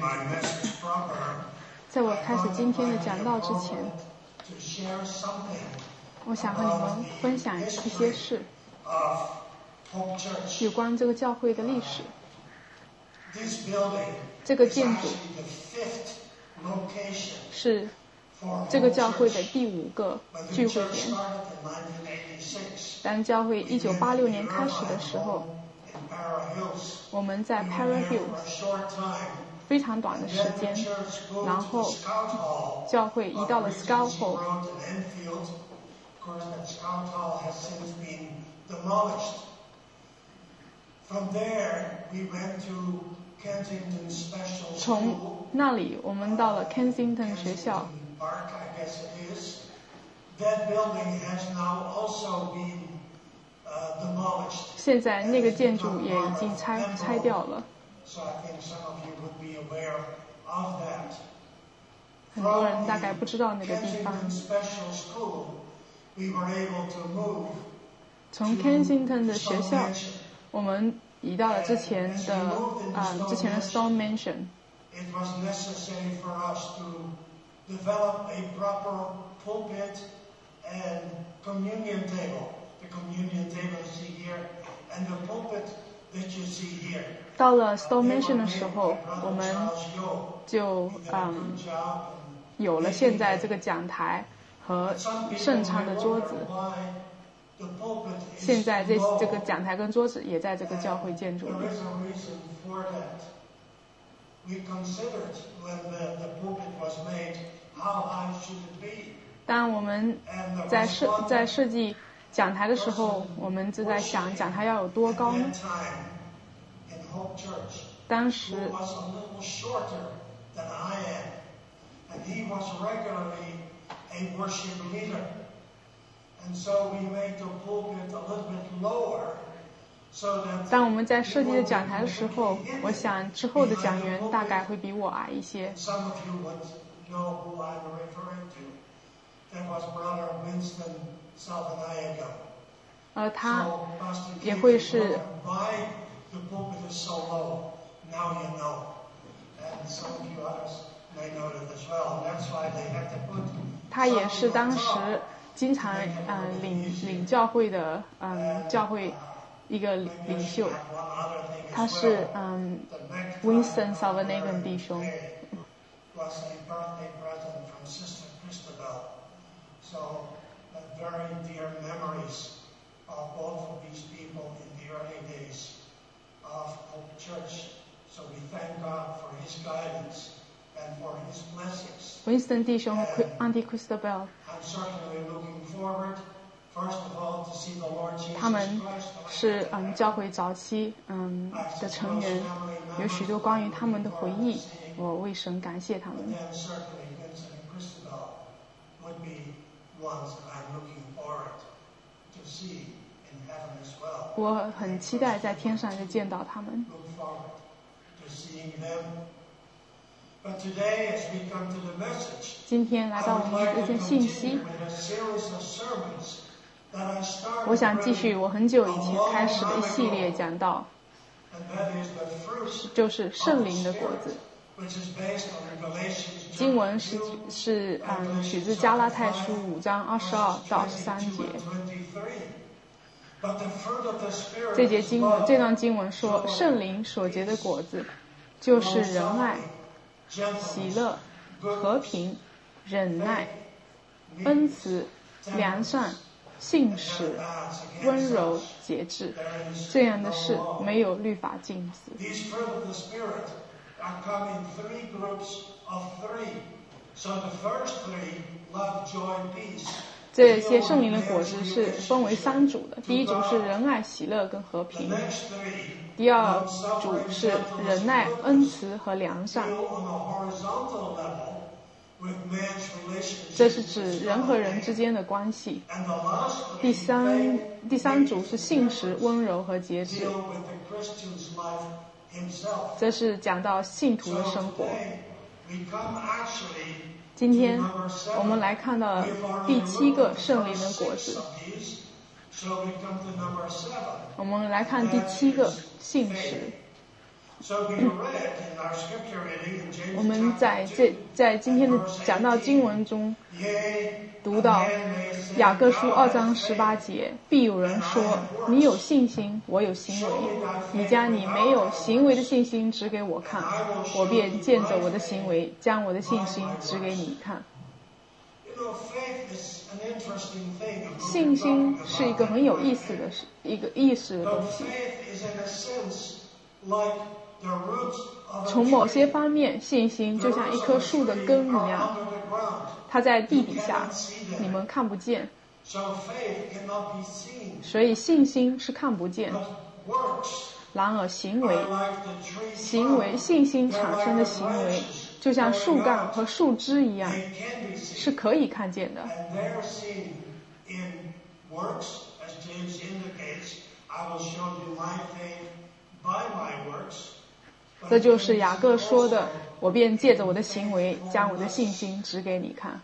在我开始今天的讲道之前，我想和你们分享一些事，有关这个教会的历史。这个建筑是这个教会的第5个聚会点。当教会1986年开始的时候，我们在 Para Hills 非常短的时间，然后教会移到了 Scout Hall。从那里我们到了 Kensington 学校。现在那个建筑也已经拆掉了。很多人大概不知道那个地方。从 Kensington 的学校，我们移到了之前的 Stone Mansion。 Develop a proper pulpit and communion table. The communion table you see here, and the pulpit that you see here. 到了 Stone Mansion 的时候，我们就有了现在这个讲台和圣餐的桌子。现在这个讲台跟桌子也在这个教会建筑里。 We considered when the pulpit was made, how high should it be? 当我们在设计讲台的时候，我们就在想讲台要有多高呢？当时 was a little shorter than I am, and he was regularly a worship leader. And so we made the pulpit a little bit lower. 当我们在设计的讲台的时候，我想之后的讲员大概会比我矮一些。他也会是他也是当时经常领教会的教会一个领袖，他是Winston Salvanagan 弟兄。Winston 弟兄和 Auntie Christabel。他们是教会早期的成员，有许多关于他们的回忆，我为神感谢他们。我很期待在天上就见到他们。今天来到我们这件信息，我想继续我很久以前开始的一系列讲道，就是圣灵的果子。经文是取自加拉太书5章22到23节。这段经文说，圣灵所结的果子就是仁爱、喜乐、和平、忍耐、恩慈、良善、信实、温柔、节制，这样的事没有律法禁止。这些圣灵的果子是分为3组的，第一组是仁爱、喜乐跟和平，第二组是忍耐、恩慈和良善，这是指人和人之间的关系。第三组是信实、温柔和节制，这是讲到信徒的生活。今天我们来看到第7个圣灵的果子，我们来看第7个信实。 我们在今天的讲到经文中读到雅各书2章18节，必有人说，你有信心，我有行为，你将你没有行为的信心指给我看，我便见着我的行为，将我的信心指给你看。信心是一个很有意思的东西。从某些方面，信心就像一棵树的根一样，它在地底下，你们看不见，所以信心是看不见。然而信心产生的行为，就像树干和树枝一样，是可以看见的。这就是雅各说的，我便借着我的行为，将我的信心指给你看。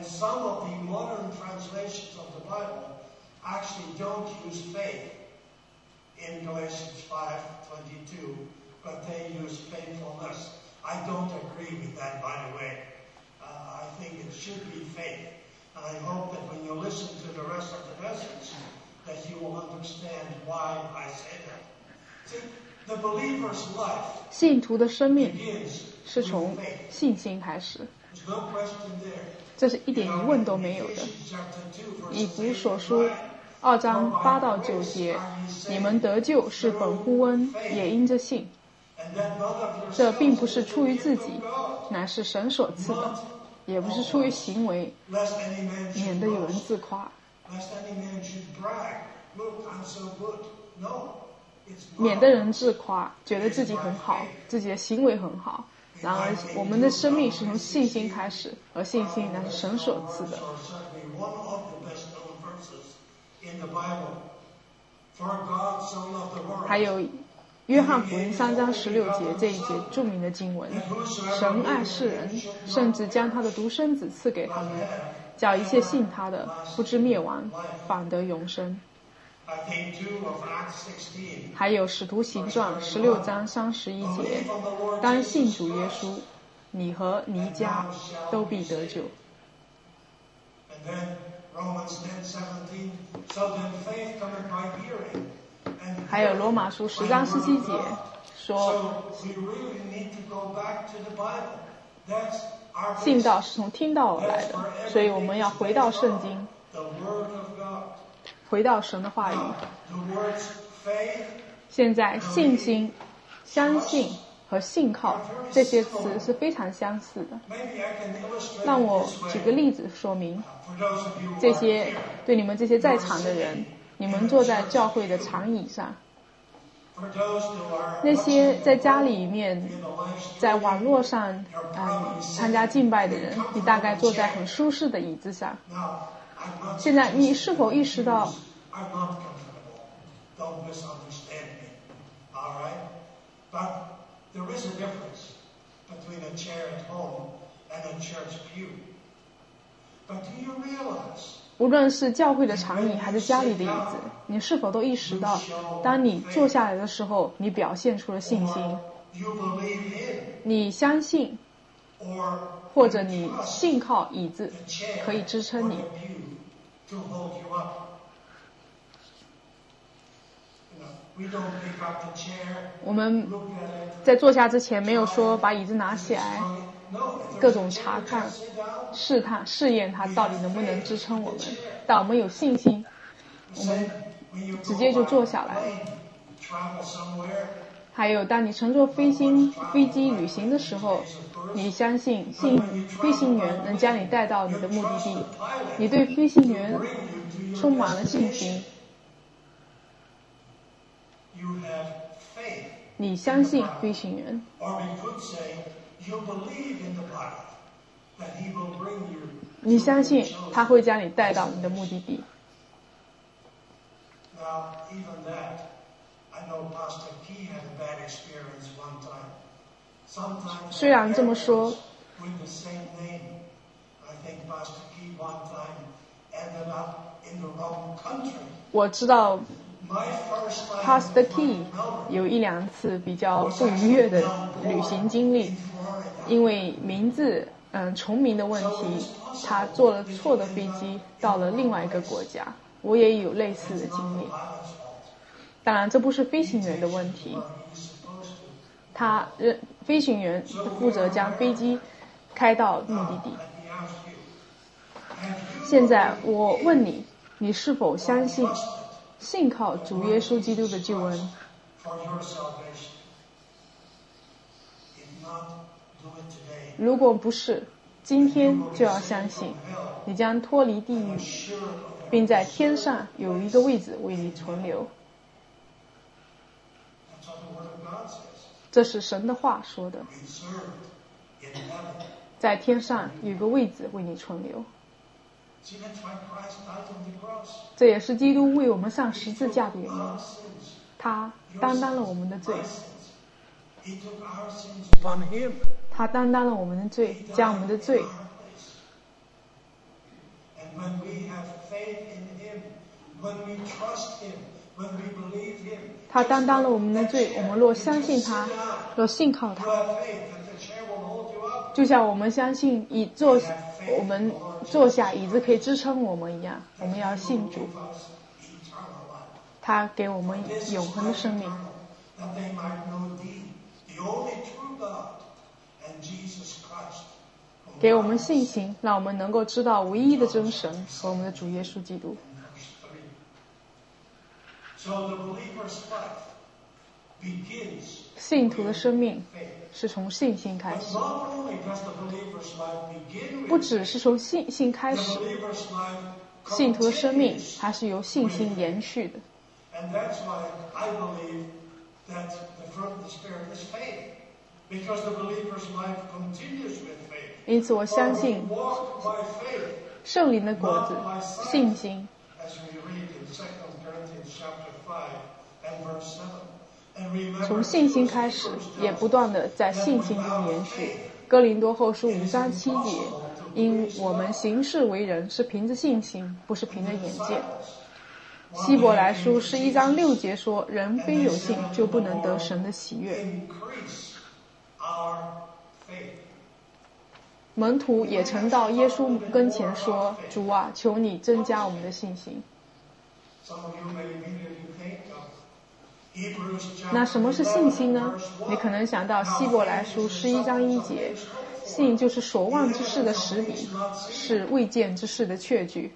In Galatians 5:22, but they use faithfulness. I don't agree with that, by the way. I think it should be faith. And I hope that when you listen to the rest of the message, that you will understand why I say that. See, the believer's life 信徒的生命是从信心开始， there's no question there. 这是一点疑问都没有的。以弗所书2章8到9节，你们得救是本乎恩，也因着信。这并不是出于自己，乃是神所赐的，也不是出于行为，免得有人自夸。免得人自夸，觉得自己很好，自己的行为很好。然而我们的生命是从信心开始，而信心乃是神所赐的。还有约翰福音3章16节这一节著名的经文，神爱世人，甚至将他的独生子赐给他们，叫一切信他的不至灭亡，反得永生。还有使徒行传16章31节，当信主耶稣，你和你家都必得救。还有罗马书10章17节说，信道是从听道而来的，所以我们要回到圣经，回到神的话语。现在信心、相信和信靠这些词是非常相似的。让我举个例子说明，这些对你们这些在场的人，你们坐在教会的长椅上，那些在家里面在网络上参加敬拜的人，你大概坐在很舒适的椅子上。现在你是否意识到 There is a difference between a chair at home and a church pew. But do you realize? 无论是教会的长椅还是家里的椅子，你是否都意识到，当你坐下来的时候，你表现出了信心，你相信，或者你信靠椅子可以支撑你。我们在坐下之前没有说把椅子拿起来，各种查看、试探、试验它到底能不能支撑我们。但我们有信心，我们直接就坐下来。还有，当你乘坐飞机旅行的时候，你相信飞行员能将你带到你的目的地，你对飞行员充满了信心。你相信飞行员，你相信他会将你带到你的目的地。虽然这么说，我知道 Pastor Key 有一两次比较不愉悦的旅行经历，因为名字重名的问题，他坐了错的飞机到了另外一个国家。我也有类似的经历。当然这不是飞行员的问题，飞行员负责将飞机开到目的地。现在我问你，你是否相信信靠主耶稣基督的救恩？如果不是，今天就要相信，你将脱离地狱，并在天上有一个位置为你存留。这是神的话说的，在天上有一个位置为你存留。这也是基督为我们上十字架的原因，他担当了我们的罪，他担当了我们的罪，将我们的罪他担当了我们的罪，我们若相信他，若信靠他，就像我们相信我们坐下椅子可以支撑我们一样，我们要信主，他给我们永恒的生命，给我们信心，让我们能够知道唯一的真神和我们的主耶稣基督。信徒的生命是从信心开始，不只是从信心开始，信徒的生命还是由信心延续的。因此我相信圣灵的果子，信心。从信心开始，也不断的在信心中延续。哥林多后书5章7节，因我们行事为人是凭着信心，不是凭着眼见。希伯来书11章6节说，人非有信就不能得神的喜悦。门徒也曾到耶稣跟前说，主啊，求你增加我们的信心。那什么是信心呢？你可能想到希伯来书11章1节，信就是所望之事的实底，是未见之事的确据。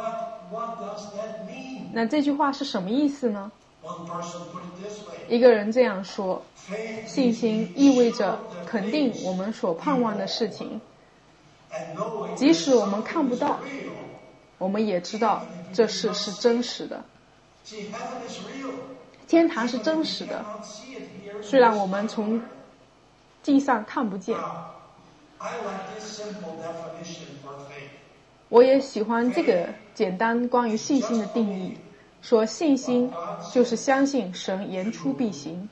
那这句话是什么意思呢？一个人这样说，信心意味着肯定我们所盼望的事情，即使我们看不到，我们也知道这事是真实的。天堂是真实的，虽然我们从地上看不见。我也喜欢这个简单关于信心的定义，说信心就是相信神言出必行。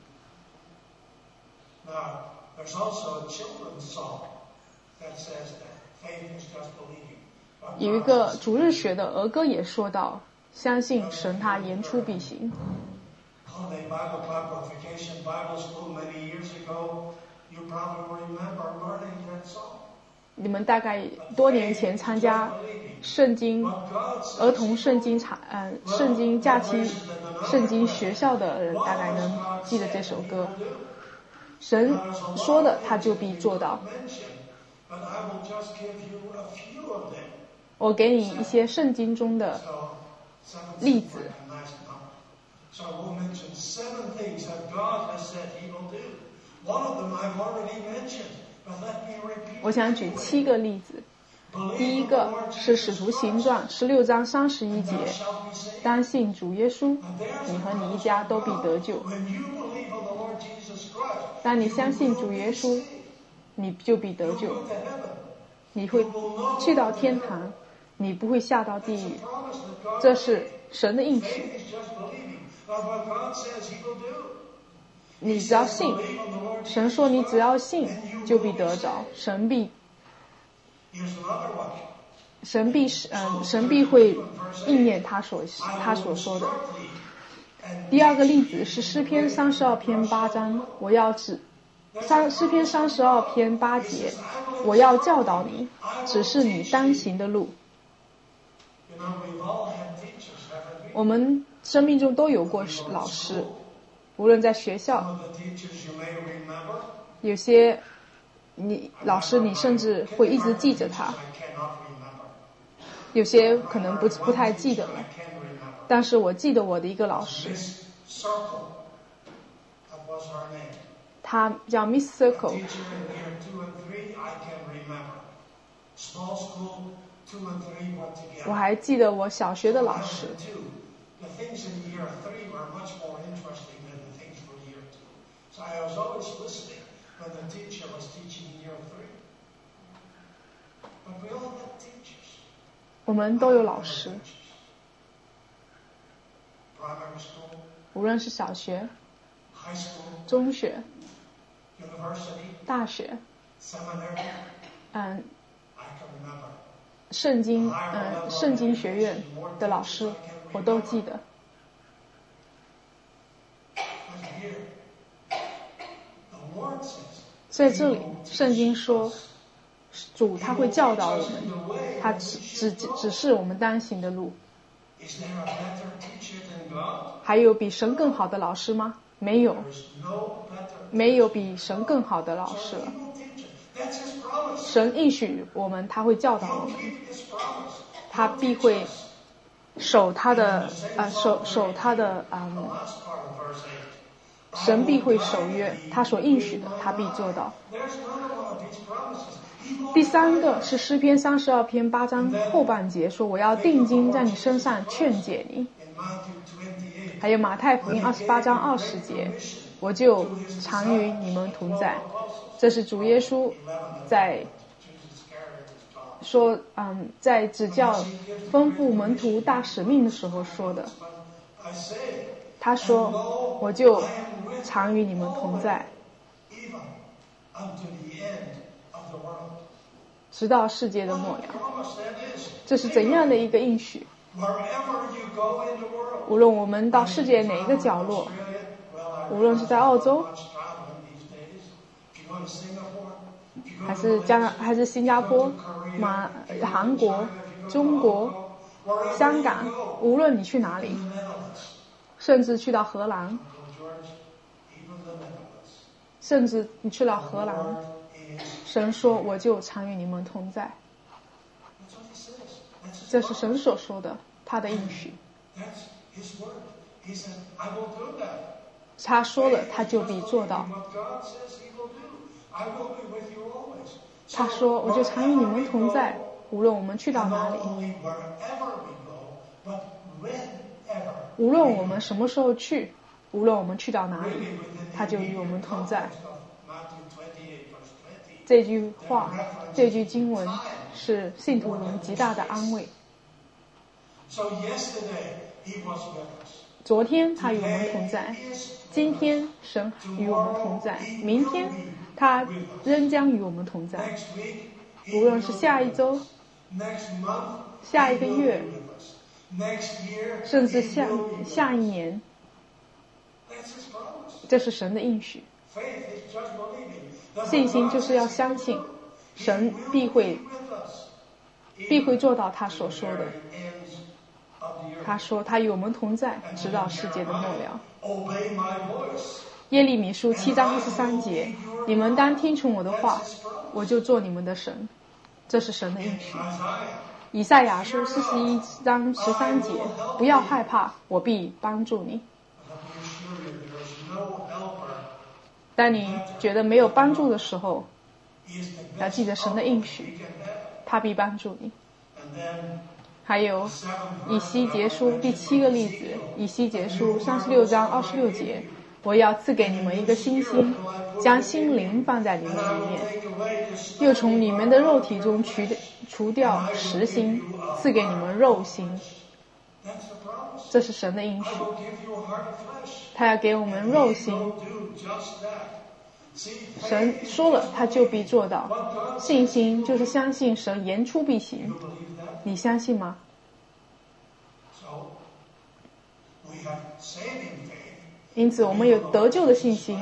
有一个主日学的儿歌也说到，相信神他言出必行。你们大概多年前参加儿童圣经假期圣经学校的人大概能记得这首歌。神说的他就必做到。我给你一些圣经中的例子。我想举7个例子。第一个是使徒行传16章31节，当信主耶稣，你和你一家都必得救。当你相信主耶稣，你就必得救，你会去到天堂，你不会下到地狱。这是神的应许。你只要信，神说你只要信就必得着，神必会应验他所说的。 第二个例子是诗篇32篇8章，诗篇32篇8节，我要教导你，只是你当行的路。我们生命中都有过老师，无论在学校，有些老师你甚至会一直记着他，有些可能不太记得了，但是我记得我的一个老师，他叫 Miss Circle。我还记得我小学的老师。我们都有老师，无论是小学、中学、大学，圣经学院的老师，我都记得。在这里，圣经说，主他会教导我们，他指示我们当行的路。还有比神更好的老师吗？没有，没有比神更好的老师了。神应许我们，他会教导我们，他必会守他的神必会守约，他所应许的他必做到。第三个是诗篇32篇8章后半节说，我要定睛在你身上劝解你。还有马太福音28章20节，我就常与你们同在。这是主耶稣在说在指教吩咐门徒大使命的时候说的。他说，我就常与你们同在，直到世界的末了。这是怎样的一个应许？无论我们到世界哪一个角落，无论是在澳洲，还是新加坡、韩国、中国、香港，无论你去哪里，甚至去到荷兰，甚至你去到荷兰，神说我就常与你们同在。这是神所说的，他的应许。他说了，他就必做到。他说我就常与你们同在，无论我们去到哪里，无论我们什么时候去，无论我们去到哪里，他就与我们同在。这句话，这句经文是信徒们极大的安慰。昨天他与我们同在，今天神与我们同在，明天他仍将与我们同在。无论是下一周、下一个月，甚至下一年，这是神的应许。信心就是要相信神必会做到他所说的。他说他与我们同在，直到世界的末了。耶利米书7章23节，你们当听从我的话，我就做你们的神。这是神的应许。以赛亚书41章13节，不要害怕，我必帮助你。当你觉得没有帮助的时候，要记得神的应许，他必帮助你。还有以西结书第7个例子，以西结书36章26节，我要赐给你们一个新心，将心灵放在你们里面，又从你们的肉体中除掉实心，赐给你们肉心。这是神的应许，他要给我们肉心。神说了，他就必做到。信心就是相信神言出必行，你相信吗？ 因此我们有得救的信心，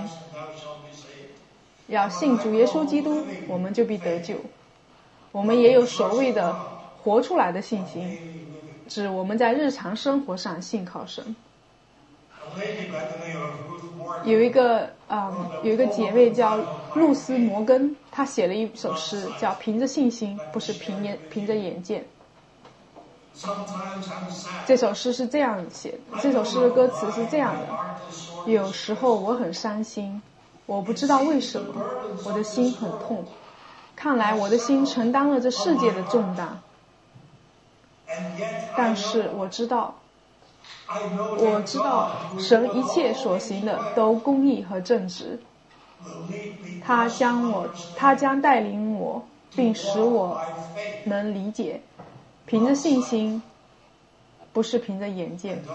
要信主耶稣基督，我们就必得救。我们也有所谓的活出来的信心，指我们在日常生活上信靠神。有一个姐妹叫露丝摩根，她写了一首诗叫《凭着信心，不是凭着眼见》。这首诗是这样写的，这首诗的歌词是这样的：有时候我很伤心，我不知道为什么，我的心很痛，看来我的心承担了这世界的重担。但是我知道神一切所行的都公义和正直，他将带领我，并使我能理解，凭着信心，不是凭着眼见。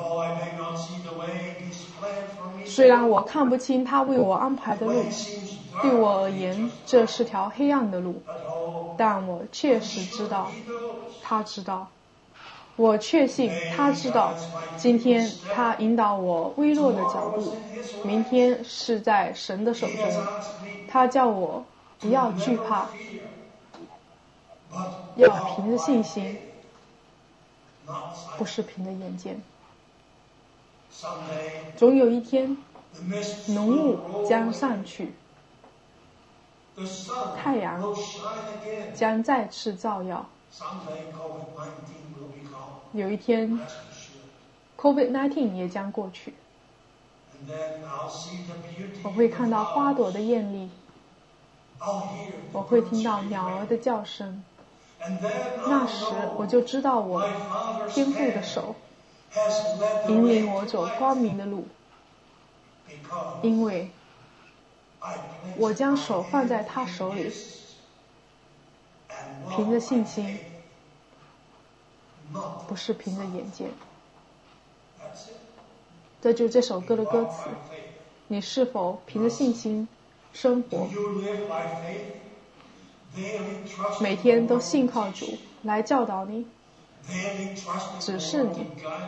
虽然我看不清他为我安排的路，对我而言这是条黑暗的路，但我确实知道，他知道。我确信他知道，今天他引导我微弱的脚步，明天是在神的手中。他叫我不要惧怕，要凭着信心，不是凭着眼见。总有一天，浓雾将散去，太阳将再次照耀。有一天 COVID-19 也将过去，我会看到花朵的艳丽，我会听到鸟儿的叫声，那时我就知道我天父的手引领我走光明的路，因为我将手放在他手里，凭着信心，不是凭着眼见。这就是这首歌的歌词。你是否凭着信心生活？每天都信靠主来教导你，指示你，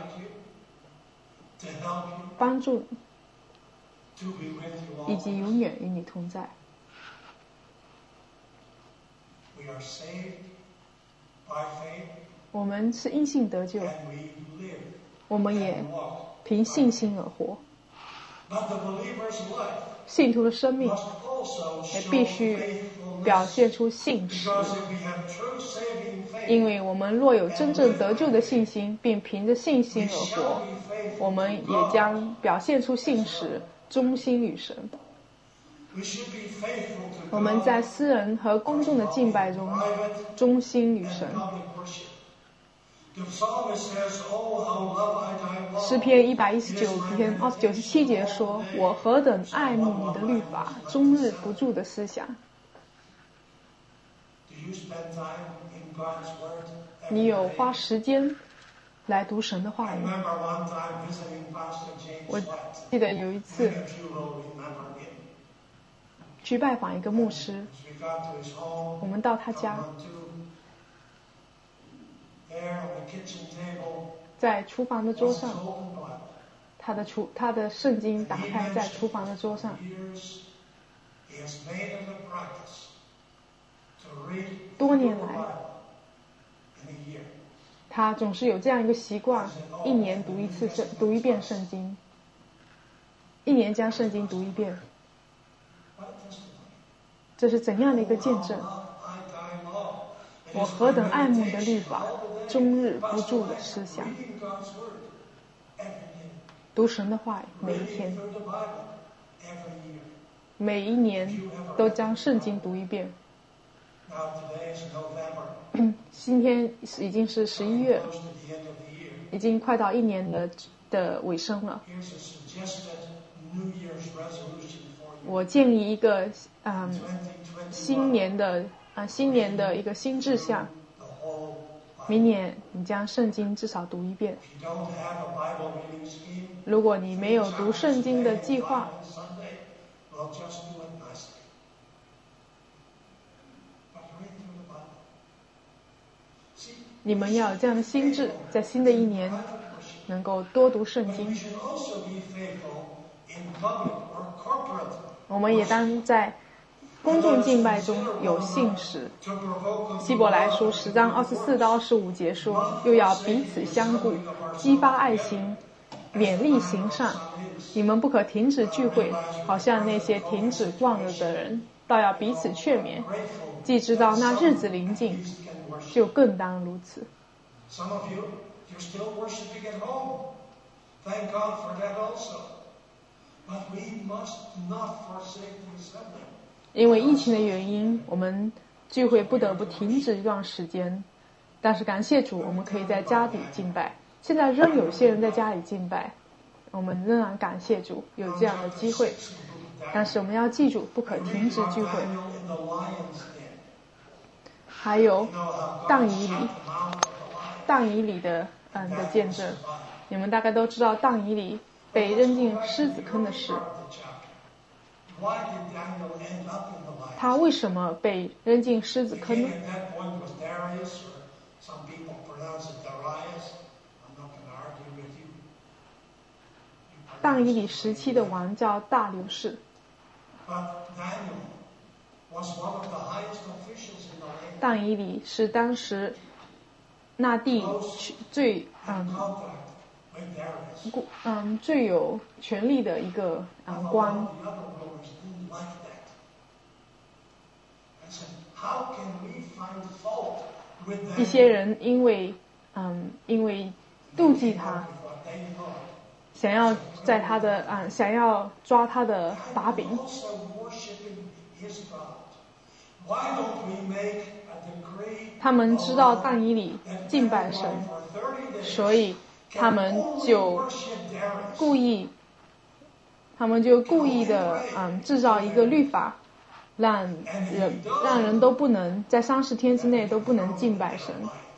帮助你，以及永远与你同在。我们是因信得救，我们也凭信心而活。信徒的生命也必须表现出信实，因为我们若有真正得救的信心，并凭着信心而活，我们也将表现出信实，忠心于神。我们在私人和公众的敬拜中忠心于神。诗篇119篇97节说：我何等爱慕你的律法，终日不住的思想。你有花时间来读神的话语？我记得有一次去拜访一个牧师，我们到他家，在厨房的桌上，他的圣经打开在厨房的桌上。多年来，他总是有这样一个习惯，一年读一遍圣经，一年将圣经读一遍。这是怎样的一个见证？我何等爱慕你的律法，终日不住的思想。读神的话每一天，每一年都将圣经读一遍。今天已经是11月，已经快到一年的尾声了。我建议一个新年的一个新志向，明年你将圣经至少读一遍。如果你没有读圣经的计划，你们要有这样的心智，在新的一年能够多读圣 But 经 we。should also be faithful in public or corporate 我们也当在公众敬拜中有信实。 to provoke 希伯来书10章24到25节说，又要彼此相顾，激发爱心，勉励行善。你们不可停止聚会，好像那些停止逛了的人，倒要彼此劝勉。既知道那日子临近，就更当如此。 Some of you, you're still worshiping at home. Thank God for that also. But we must not forsake the assembly. 因为疫情的原因，我们聚会不得不停止一段时间。但是感谢主，我们可以在家里敬拜。现在仍有些人在家里敬拜，我们仍然感谢主有这样的机会。但是我们要记住，不可停止聚会。 Daniel in the lion's den. 还有 You know how 但 God 以理， shut the mouth of the lion. 但以理的见证，你们大概都知道但以理被扔进狮子坑的事。 Part of the chapter. Why did Daniel end up in the lion's den? 他为什么被扔进狮子 The 坑 king 呢？ at that point was Darius, or some people pronounce it Darius. I'm not going to argue with you. 但以理时期的王叫大流士， But Daniel was one of the highest officials in the land. 但以理是当时那地最 Had contact with Darius. 最有权力的一个官。 All the other rulers didn't like that. I said, how can we find fault with 一 that? 些人因为妒忌他， With what they know. 想要在他的想要抓他的把柄。 Also worshiping his God. Why don't we make a decree 他们知道但以理敬拜神， for 30 days 所以他们 only 就 worship Darius? 故意的制造一个律法，让人都不能在30天之内都不能敬拜神。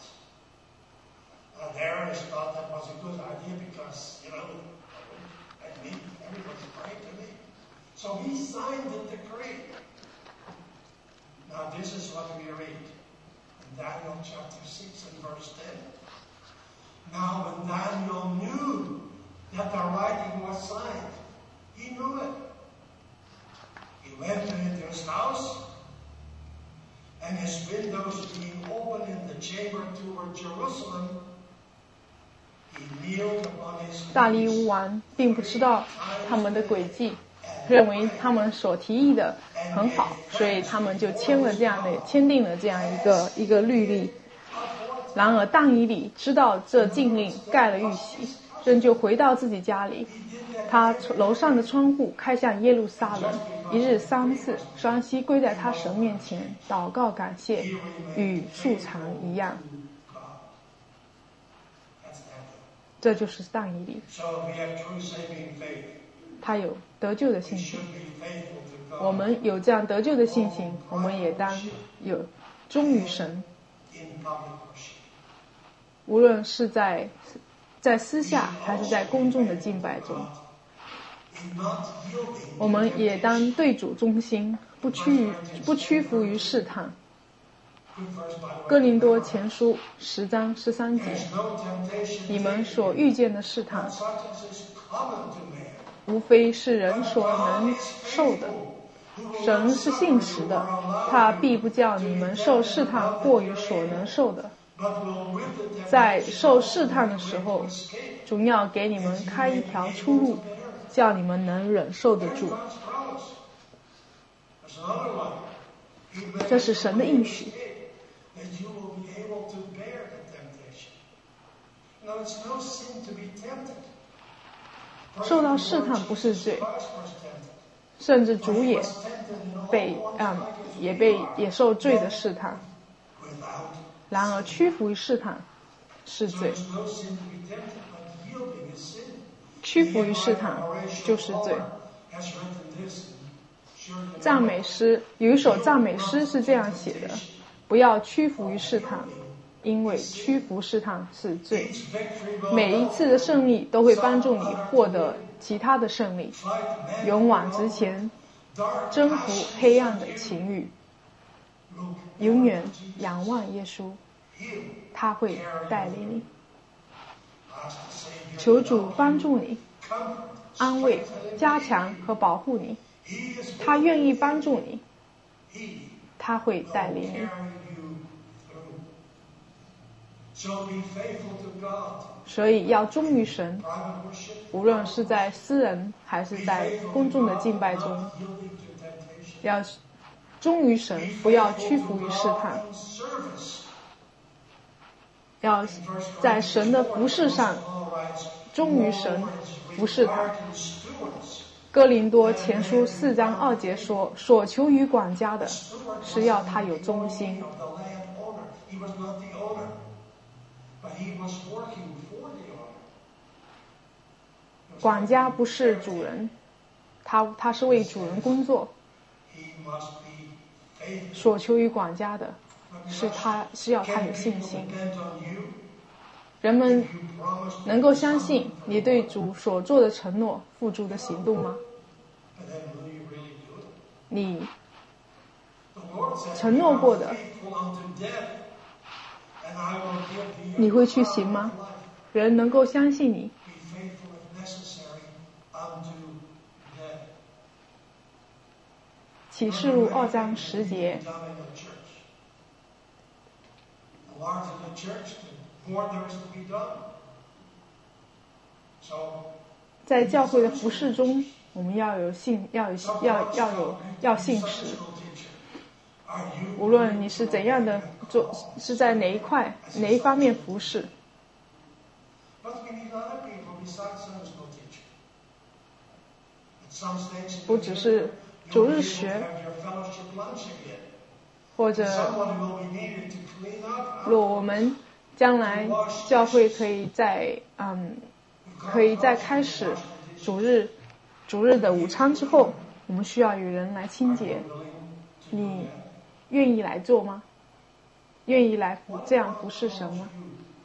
Darius thought that was a good idea because, like me, everybody's praying to me. So he signed the decree. Now this is what we read in Daniel chapter 6 and verse 10. Now when Daniel knew that the writing was signed, he knew it. He went into his house, and his windows being open in the chamber toward Jerusalem, he kneeled upon his 大利 knees 乌王并不知道他们的诡计，认为他们所提议的很好，所以他们就签订了这样一个律例。然而但以理知道这禁令盖了玉玺，仍旧回到自己家里。他楼上的窗户开向耶路撒冷，一日3次，双膝跪在他神面前祷告感谢，与素常一样。 That's Daniel. 这就是但以理， So we have true saving faith. 他有得救的 We 信心。 should be faithful to God 我们有这样得救的信心，我们也当有忠于神， in public worship. 无论是在私下还是在公众的敬拜中， In not yielding 我们也当对主忠心，不屈服于试探。 good verse by the way. 哥林多前书10章13节， There's no temptation 你们所遇见的试探， such as is common to man. 无非是人所能受的。神是信实的，他必不叫你们受试探过于所能受的。 But will with the 在受试探的时候，总要给你们开一条出路，叫你们能忍受得住。 God's promise. There's another one. He made 这是神的应许， that you will be able to bear the temptation. Now it's no sin to be tempted. 受到试探不是罪， Christ was tempted. 甚至主也 Was tempted in all 被 points 也受罪的试探。 without. 然而屈服于试探是 So 罪， there's no sin to be tempted, but yielding is sin. 屈服于试探就是罪。 Has written this in sure you 赞美诗有一首赞美诗是这样写的：不要屈服于试探，因为屈服试探是罪。 each victory will 每一次的胜利都会帮助你获得其他的胜利， fight man 勇往直前， dark 征服黑暗的情欲， look 永远仰望耶稣， you. 他会带领你。 求主帮助你，安慰、加强和保护你。他愿意帮助你，他会带领你。所以要忠于神，无论是在私人还是在公众的敬拜中，要忠于神，不要屈服于试探，要在神的服事上忠于神，服事他。哥林多前书4章2节说，所求于管家的是要他有忠心。管家不是主人，他是为主人工作。所求于管家的是要他有信心。人们能够相信你对主所做的承诺付诸的行动吗？你承诺过的，你会去行吗？人能够相信你。启示录2章10节。在教会的服事中，我们要信实。无论你是怎样的是在哪一方面服事。不只是主日学，或者若我们将来教会可以在开始主日的午餐之后，我们需要有人来清洁。你愿意来做吗？愿意来这样服侍神吗？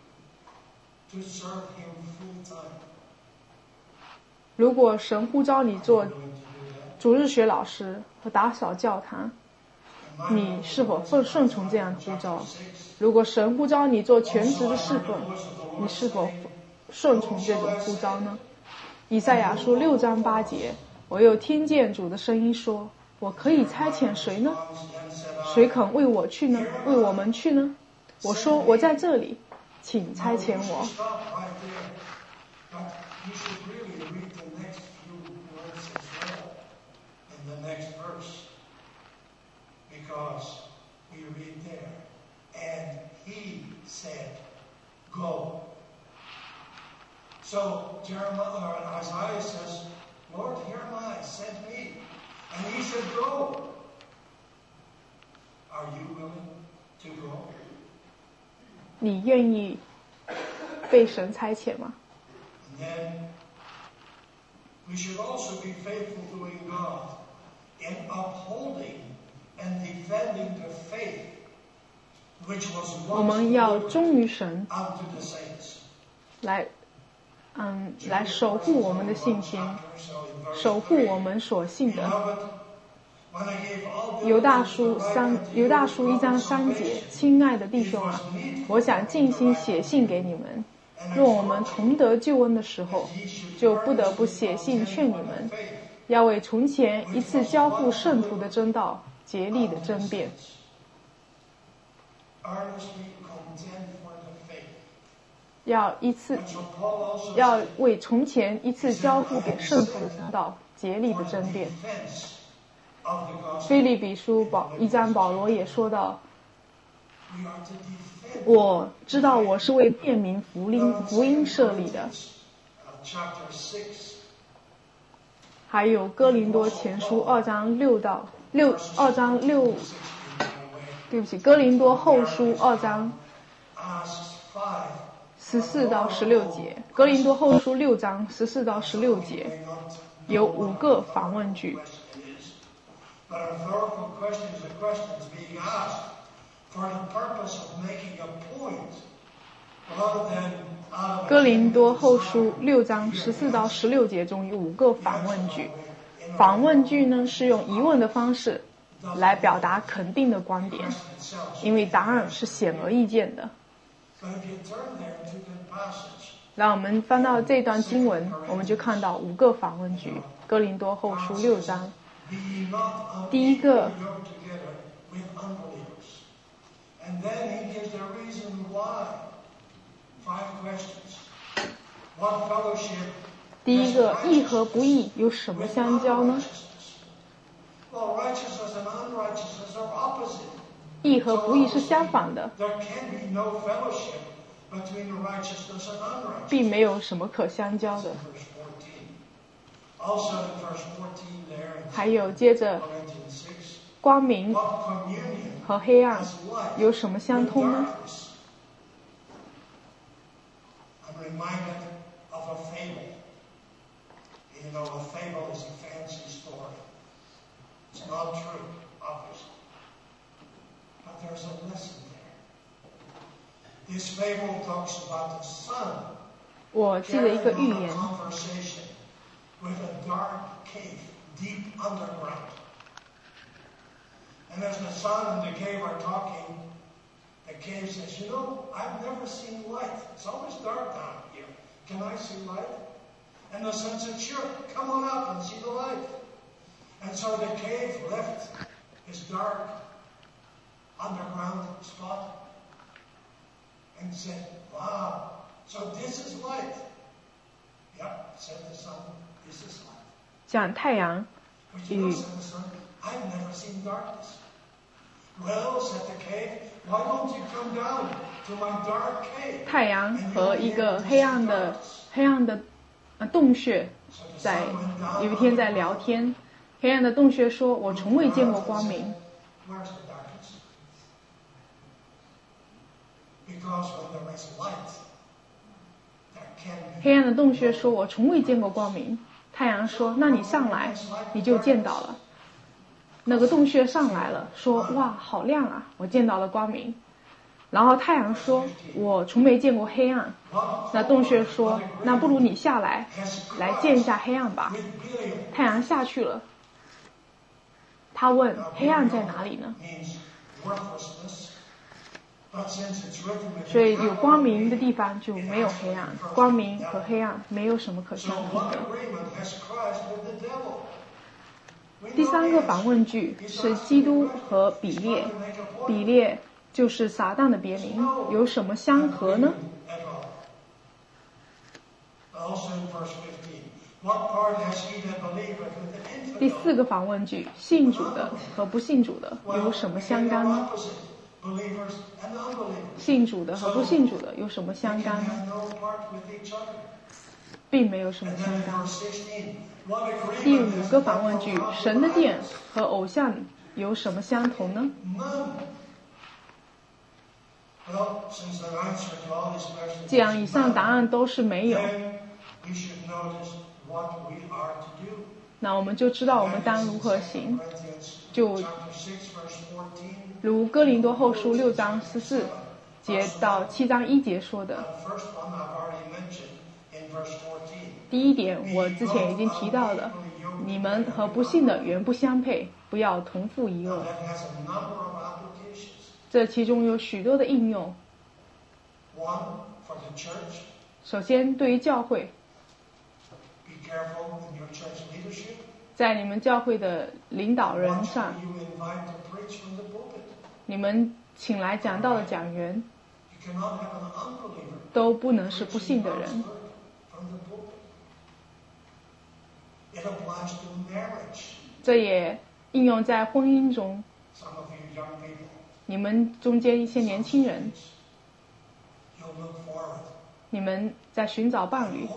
如果神呼召你做主日学老师和打扫教堂，你是否顺从这样呼召？如果神呼召你做全职的侍奉，你是否顺从这种呼召呢？以赛亚书6章8节，我又听见主的声音说，我可以差遣谁呢？谁肯为我去呢？为我们去呢？我说，我在这里，请差遣我。 Because we read there, and he said, go. So Isaiah says, Lord, here am I, send me. And he said, go. Are you willing to go? 你愿意被神差遣吗？ And then we should also be faithful to God in upholding and defending the faith which was 我们要忠于神， unto the saints. 来守护我们的信心，守护我们所信的。犹大书1章3节，亲爱的弟兄啊，我想尽心写信给你们，若我们同得救恩的时候，就不得不写信劝你们，要为从前一次交付圣徒的真道竭力的争辩。要为从前一次交付给圣徒的真道竭力的争辩。腓立比书1章保罗也说到，我知道我是为辨明福音设立的。还有哥林多前书2章6哥林多后书2章14到16节，哥林多后书6章14到16节有5个反问句。哥林多后书6章14到16节中有5个反问句。反问句呢是用疑问的方式来表达肯定的观点，因为答案是显而易见的。 让我们翻到这段经文，我们就看到5个反问句，哥林多后书6章。第一个，第一个，义和不义有什么相交呢？义和不义是相反的，并没有什么可相交的。还有接着，光明和黑暗有什么相通呢？我记得一个寓言， And as the son and the cave are talking, the cave says, you know, I've never seen light. It's always dark down here. Can I see light? And the son said, sure, come on up and see the light. And so the cave left his dark underground spot and said, wow, so this is light. Yep, said the son, this is light. 讲太阳与 I've never seen darkness. Well, said the cave, why don't you come down to my dark cave? 太阳和一个黑暗的洞穴，在有一天在聊天，黑暗的洞穴说：“我从未见过光明。” Because when there is light, there can be 黑暗的洞穴说：“我从未见过光明。”太阳说：“那你上来，你就见到了。”那个洞穴上来了，说：“哇，好亮啊！我见到了光明。”然后太阳说：“我从没见过黑暗。”那洞穴说：“那不如你下来，来见一下黑暗吧。”太阳下去了。他问：“黑暗在哪里呢？”所以有光明的地方就没有黑暗，光明和黑暗没有什么可相通的。第三个反问句是基督和比列，比列就是撒旦的别名，有什么相合呢？第四个反问句，信主的和不信主的有什么相干呢？信主的和不信主的有什么相干呢？并没有什么相干。第五个反问句，神的殿和偶像有什么相同呢？既然以上答案都是没有，那我们就知道我们当如何行。就如哥林多后书6章14节到7章1节说的，第一点我之前已经提到了，你们和不信的原不相配，不要同负一恶。这其中有许多的应用。首先，对于教会，在你们教会的领导人上，你们请来讲道的讲员都不能是不信的人。这也应用在婚姻中。你们中间一些年轻人，你们在寻找伴侣，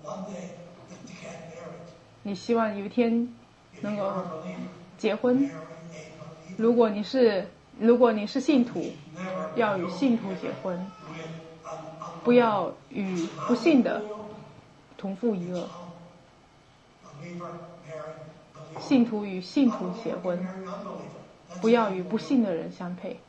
你希望有一天能够结婚。如果你是信徒，要与信徒结婚，不要与不信的同负一恶。信徒与信徒结婚，不要与不信的人相配。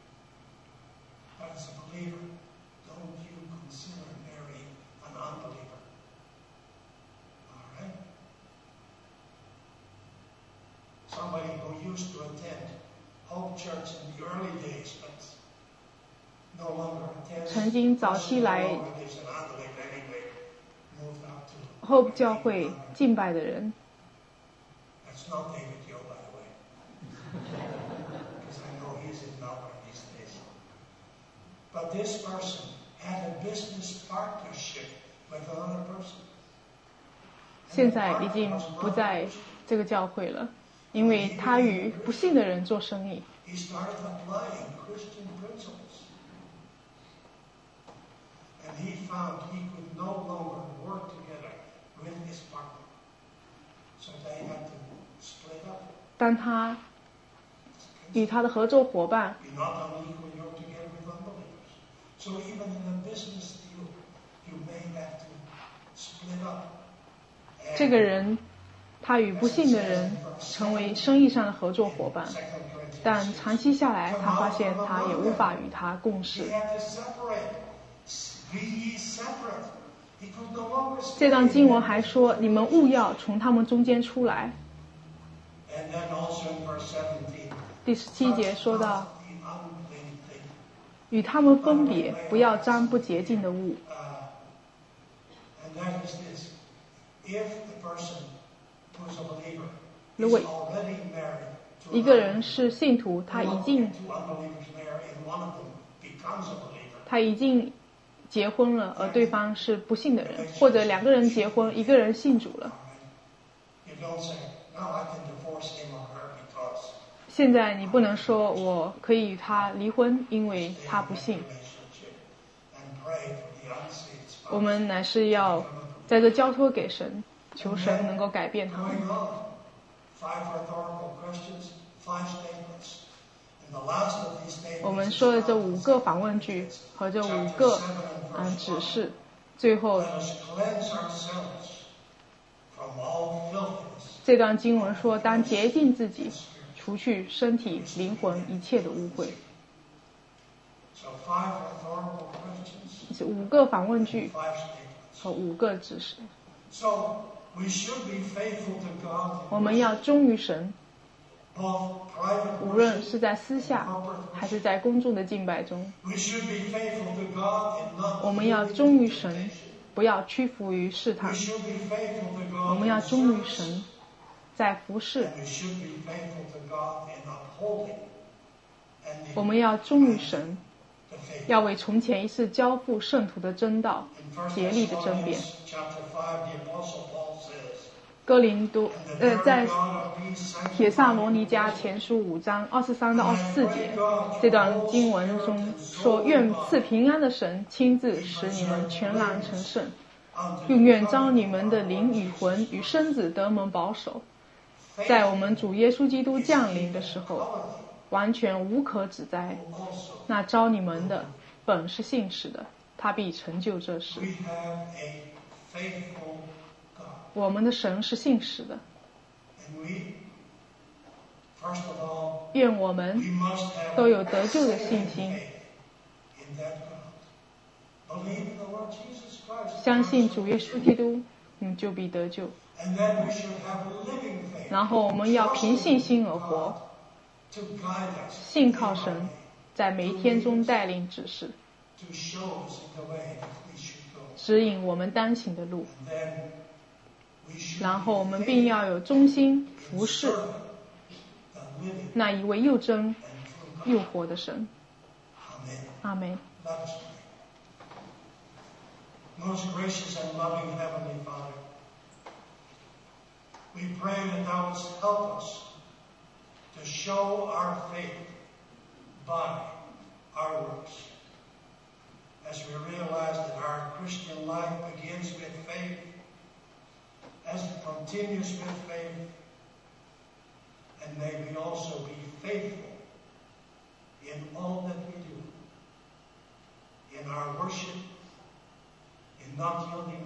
曾经早期来 Hope 教会敬拜的人。 That's not David Yo, by the way, because I know he's in Melbourne these days. But this person had a business partnership with another person. 现在已经不在这个教会了，因为他与不信的人做生意。 He started applying Christian principles. And he found he could no longer work together with his partner. So they had to split up. 当他与他的合作伙伴 You're not unequal, you're together with unbelievers. So even in a business deal, you may have to split up. 这个人，他与不信的人成为生意上的合作伙伴，但长期下来，他发现他也无法与他共事。这段经文还说：“你们务要从他们中间出来。”第17节说到，与他们分别，不要沾不洁净的物。如果一个人是信徒，他已经结婚了，而对方是不信的人，或者两个人结婚，一个人信主了。现在你不能说我可以与他离婚，因为他不信。我们乃是要在这交托给神，求神能够改变他们。我们说的这5个反问句和这5个指示，最后这段经文说，当洁净自己，除去身体、灵魂一切的污秽。是5个反问句和5个指示。我们要忠于神，无论是在私下还是在公众的敬拜中。我们要忠于神，不要屈服于试探。我们要忠于神，在服侍。我们要忠于神，要为从前一次交付圣徒的真道竭力的争辩。在帖撒罗尼迦前书5章23到24节，这段经文中说：愿赐平安的神亲自使你们全然成圣，并愿召你们的灵与魂与身子得蒙保守，在我们主耶稣基督降临的时候，完全无可指摘。那召你们的本是信实的，他必成就这事。我们的神是信实的，愿我们都有得救的信心，相信主耶稣基督，你就必得救。然后我们要凭信心而活，信靠神，在每一天中带领指示，指引我们当行的路。然后我们并要有忠心服侍那一位又真又活的神。阿们。 Most gracious and loving Heavenly Father, we pray that Thou wouldst help us to show our faith by our works. As we realize that our Christian life begins with faith, as it continues with faith, and may we also be faithful in all that we do, in our worship, in not yielding